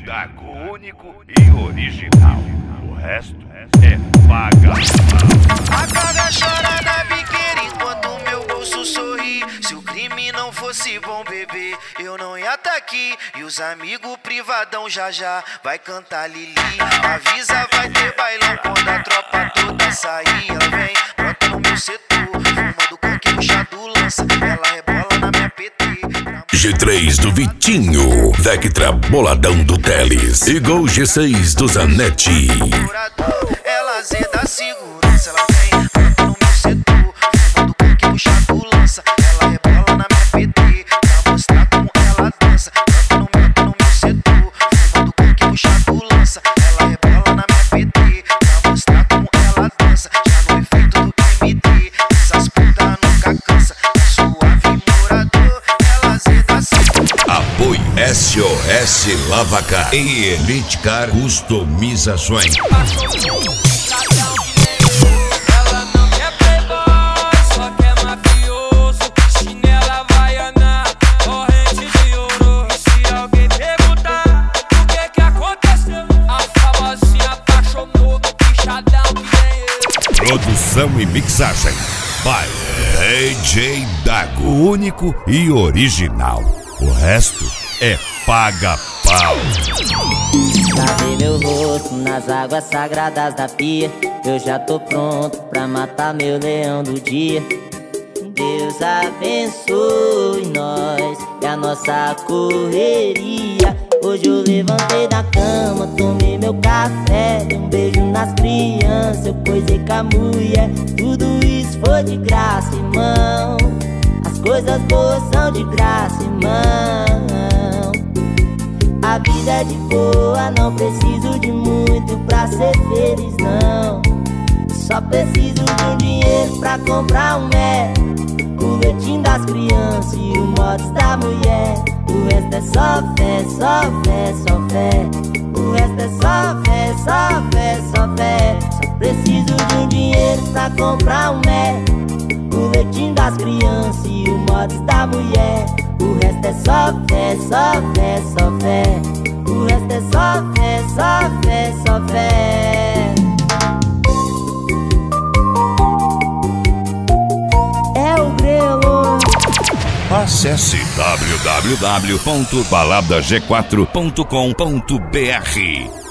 Dago, único e original. O resto é paga. A carga chora na biqueira enquanto meu bolso sorri. Se o crime não fosse bom, bebê, eu não ia tá aqui. E os amigos privadão já já vai cantar Lili. Avisa, vai ter bailão quando a tropa toda sair. Ela vem, brota no meu setor, fumando coque no chá do lança. Ela rebola na minha PT. G3 do Vitinho, Vectra boladão do Teles e Gol G6 do Zanetti. Ela azeda a segurança, ela vem, brota no meu setor, fumando coque no chá do lança. Ela rebola na minha PT, pra mostrar como ela dança. Brota no meu setor, fumando coque no chá do lança. Ela rebola na minha PT, pra mostrar como ela dança. Já no efeito do MD, essas putas nunca cansa. Suave morador, ela azeda a segurança. Apoio SOS Lavacar e Elite Car Customizações. Ela não quer playboy, só quer mafioso. Chinela havaiana, corrente de ouro. E se alguém perguntar o que aconteceu, a famosinha apaixonou do bichadão que nem eu. Produção e mixagem by DJ Dago, único e original. O resto é paga-pau. Lavei meu rosto nas águas sagradas da pia. Eu já tô pronto pra matar meu leão do dia. Deus abençoe nós e a nossa correria. Hoje eu levantei da cama, tomei meu café, dei um beijo nas crianças, eu coisei com a mulher. Tudo isso foi de graça, irmão. As coisas boas são de graça, irmão. A vida é de boa, não preciso de muito pra ser feliz, não. Só preciso de um dinheiro pra comprar um o leitinho das crianças e o mods da mulher. O resto é só fé, só fé, só fé. O resto é só fé, só fé, só fé. Só preciso de um dinheiro pra comprar um o leitinho das crianças e o mods da mulher. O resto é só fé, só fé, só fé. O resto é só fé, só fé, só fé. É o grelo. Acesse www.baladag4.com.br